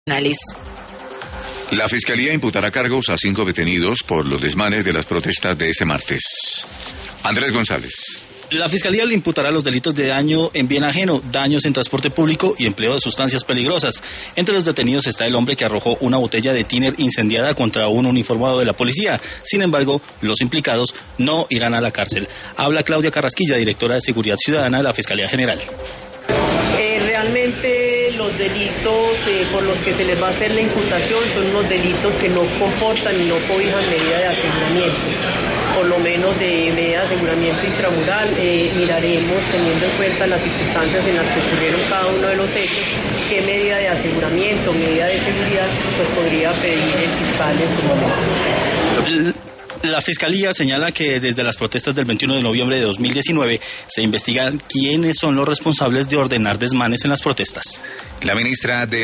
La Fiscalía imputará cargos a 5 detenidos por los desmanes de las protestas de este martes. Andrés González. La Fiscalía le imputará los delitos de daño en bien ajeno, daños en transporte público y empleo de sustancias peligrosas. Entre los detenidos está el hombre que arrojó una botella de tiner incendiada contra un uniformado de la policía. Sin embargo, los implicados no irán a la cárcel. Habla Claudia Carrasquilla, directora de Seguridad Ciudadana de la Fiscalía General. Realmente los delitos por los que se les va a hacer la imputación son unos delitos que no comportan y no cobijan medida de aseguramiento, por lo menos de medida de aseguramiento intramural. Miraremos, teniendo en cuenta las circunstancias en las que ocurrieron cada uno de los hechos, qué medida de aseguramiento, medida de seguridad, pues podría pedir el fiscal en su momento. La Fiscalía señala que desde las protestas del 21 de noviembre de 2019 se investigan quiénes son los responsables de ordenar desmanes en las protestas. La ministra de